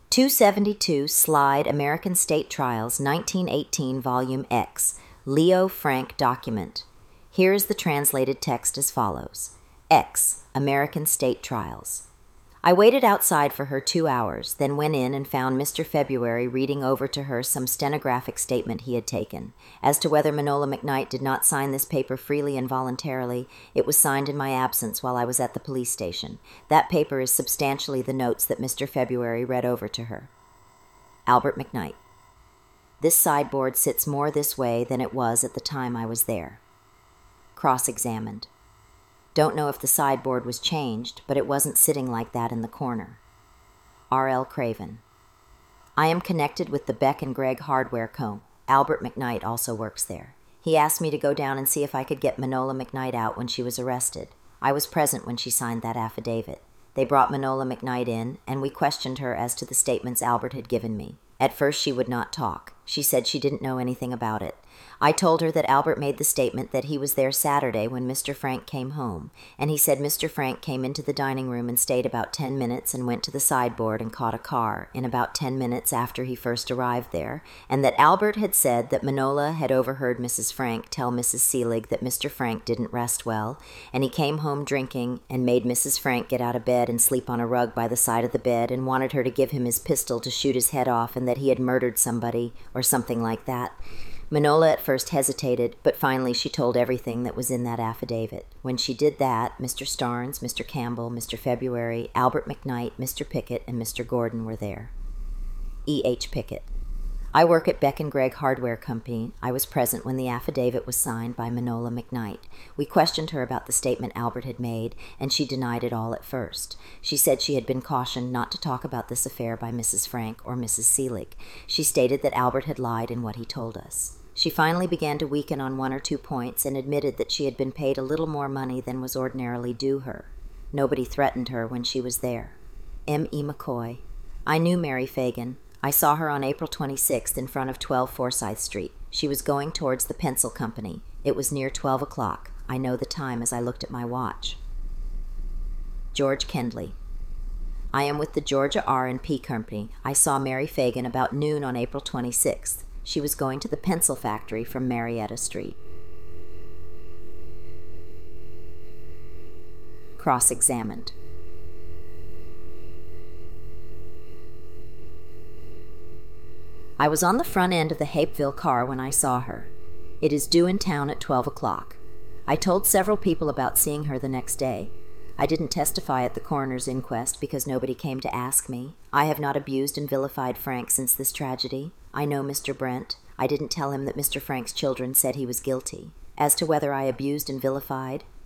272 Slide American State Trials 1918 Volume X Leo Frank Document. Here is the translated text as follows. X. American State Trials. I waited outside for her 2 hours, then went in and found Mr. February reading over to her some stenographic statement he had taken. As to whether Manola McKnight did not sign this paper freely and voluntarily, it was signed in my absence while I was at the police station. That paper is substantially the notes that Mr. February read over to her. Albert McKnight. This sideboard sits more this way than it was at the time I was there. Cross-examined. Don't know if the sideboard was changed, but it wasn't sitting like that in the corner. R.L. Craven. I am connected with the Beck and Gregg Hardware Co. Albert McKnight also works there. He asked me to go down and see if I could get Manola McKnight out when she was arrested. I was present when she signed that affidavit. They brought Manola McKnight in, and we questioned her as to the statements Albert had given me. At first she would not talk. She said she didn't know anything about it. I told her that Albert made the statement that he was there Saturday when Mr. Frank came home, and he said Mr. Frank came into the dining room and stayed about 10 minutes and went to the sideboard and caught a car in about 10 minutes after he first arrived there, and that Albert had said that Manola had overheard Mrs. Frank tell Mrs. Seelig that Mr. Frank didn't rest well, and he came home drinking and made Mrs. Frank get out of bed and sleep on a rug by the side of the bed and wanted her to give him his pistol to shoot his head off and that he had murdered somebody or something like that. Manola at first hesitated, but finally she told everything that was in that affidavit. When she did that, Mr. Starnes, Mr. Campbell, Mr. February, Albert McKnight, Mr. Pickett, and Mr. Gordon were there. E. H. Pickett. I work at Beck and Gregg Hardware Company. I was present when the affidavit was signed by Manola McKnight. We questioned her about the statement Albert had made, and she denied it all at first. She said she had been cautioned not to talk about this affair by Mrs. Frank or Mrs. Seelig. She stated that Albert had lied in what he told us. She finally began to weaken on 1 or 2 points and admitted that she had been paid a little more money than was ordinarily due her. Nobody threatened her when she was there. M. E. McCoy. I knew Mary Fagan. I saw her on April 26th in front of 12 Forsyth Street. She was going towards the pencil company. It was near 12 o'clock. I know the time as I looked at my watch. George Kendley. I am with the Georgia R&P Company. I saw Mary Fagan about noon on April 26th. She was going to the pencil factory from Marietta Street. Cross-examined. I was on the front end of the Hapeville car when I saw her. It is due in town at 12 o'clock. I told several people about seeing her the next day. I didn't testify at the coroner's inquest because nobody came to ask me. I have not abused and vilified Frank since this tragedy. I know Mr. Brent. I didn't tell him that Mr. Frank's children said he was guilty. As to whether I abused and vilified,